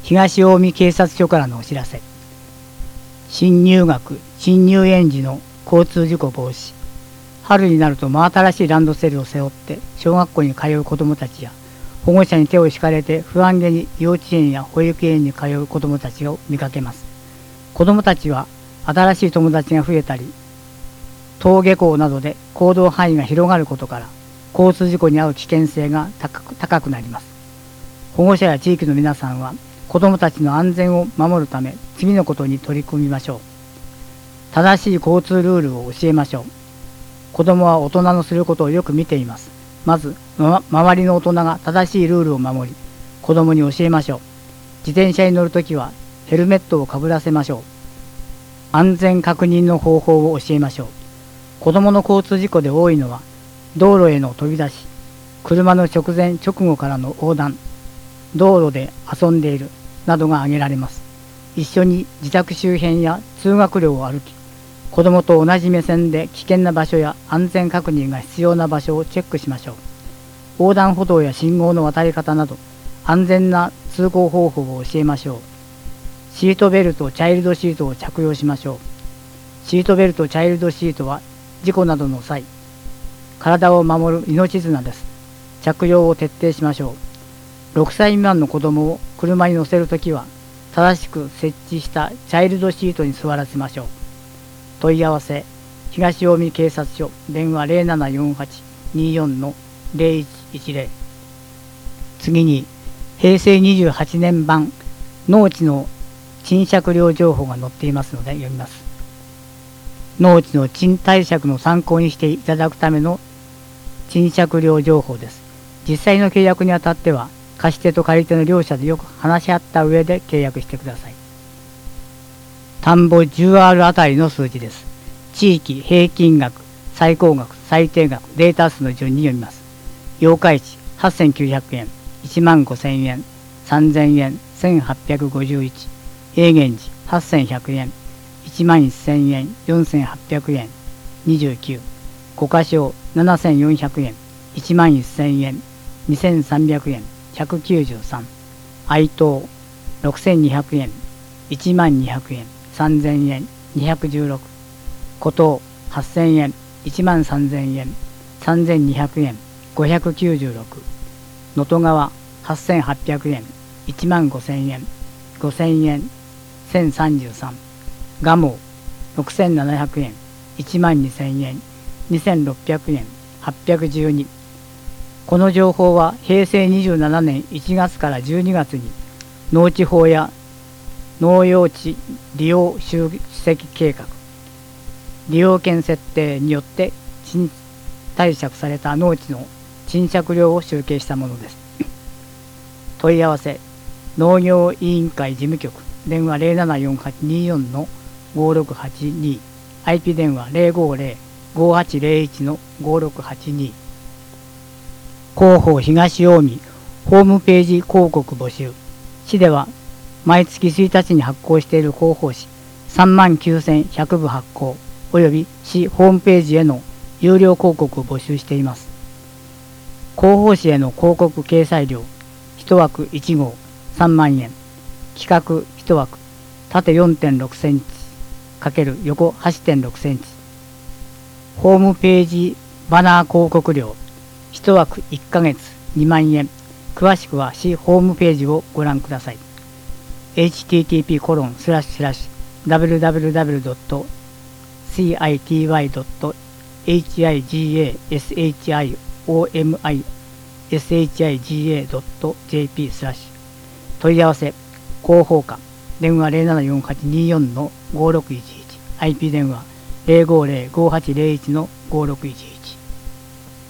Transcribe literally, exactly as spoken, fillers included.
東近江警察署からのお知らせ。新入学・新入園児の交通事故防止。春になると真新しいランドセルを背負って小学校に通う子どもたちや、保護者に手を引かれて不安げに幼稚園や保育園に通う子どもたちを見かけます。子どもたちは新しい友達が増えたり、登下校などで行動範囲が広がることから、交通事故に遭う危険性が高く、高くなります。保護者や地域の皆さんは、子どもたちの安全を守るため、次のことに取り組みましょう。正しい交通ルールを教えましょう。子どもは大人のすることをよく見ています。まず、ま、周りの大人が正しいルールを守り、子どもに教えましょう。自転車に乗るときは、ヘルメットをかぶらせましょう。安全確認の方法を教えましょう。子どもの交通事故で多いのは、道路への飛び出し、車の直前直後からの横断、道路で遊んでいるなどが挙げられます。一緒に自宅周辺や通学路を歩き、子どもと同じ目線で危険な場所や安全確認が必要な場所をチェックしましょう。横断歩道や信号の渡り方など、安全な通行方法を教えましょう。シートベルト、チャイルドシートを着用しましょう。シートベルト、チャイルドシートは事故などの際、体を守る命綱です。着用を徹底しましょう。ろくさい未満の子供を車に乗せるときは、正しく設置したチャイルドシートに座らせましょう。問い合わせ、東近江警察署、電話 ゼロななよんはち にーよん のゼロいちいちゼロ。次に、へいせいにじゅうはちねん版農地の賃借料情報が載っていますので読みます。農地の賃貸借の参考にしていただくための賃借料情報です。実際の契約にあたっては、貸し手と借り手の両者でよく話し合った上で契約してください。田んぼ じゅうアール あたりの数字です。地域、平均額、最高額、最低額、データ数の順に読みます。八日市はっせんきゅうひゃくえん、いちまんごせんえん、さんぜんえん、せんはっぴゃくごじゅういち。永源寺はっせんひゃくえん、いちまんせんえん、よんせんはっぴゃくえん、にじゅうきゅう。五ヶ庄ななせんよんひゃくえん、いちまんせんえん、にせんさんびゃくえん、ひゃくきゅうじゅうさん。愛東ろくせんにひゃくえん、いちまんにひゃくえん、さんぜんえん、にひゃくじゅうろく。古東はっせんえん、いちまんさんぜんえん、さんぜんにひゃくえん、ごひゃくきゅうじゅうろく。能登川はっせんはっぴゃくえん、いちまんごせんえん、ごせんえん、せんさんじゅうさん。蒲生ろくせんななひゃくえん、いちまんにせんえん、にせんろっぴゃくえん、はっぴゃくじゅうに。この情報はへいせいにじゅうななねんいちがつからじゅうにがつに農地法や農用地利用集積計画、利用権設定によって賃貸借された農地の賃借料を集計したものです。問い合わせ、農業委員会事務局、電話 ゼロななよんはち にーよん のごろくはちに。アイピー 電話 ゼロごゼロ ごはちゼロいち のごろくはちに。広報東近江ホームページ広告募集。市では毎月ついたちに発行している広報誌さんまんきゅうせんひゃくぶ発行および市ホームページへの有料広告を募集しています。広報誌への広告掲載料いちわくいちごうさんまんえん、企画いちわく縦 よんてんろくセンチ× 横 はちてんろくセンチ、ホームページバナー広告料いちわくいっかげつにまんえん。詳しくは市ホームページをご覧ください。エイチティーティーピーコロンスラッシュスラッシュダブリュダブリュダブリュドットシーアイティーワイドットエイチアイジーエーエスエイチアイオーエムアイエスエイチアイジーエードットジェーピー スラッシュ。問い合わせ、広報課、電話 ゼロななよんはち にーよん のごろくいちいち。アイピー 電話 ゼロごゼロ ごはちゼロいち のごろくいちいち。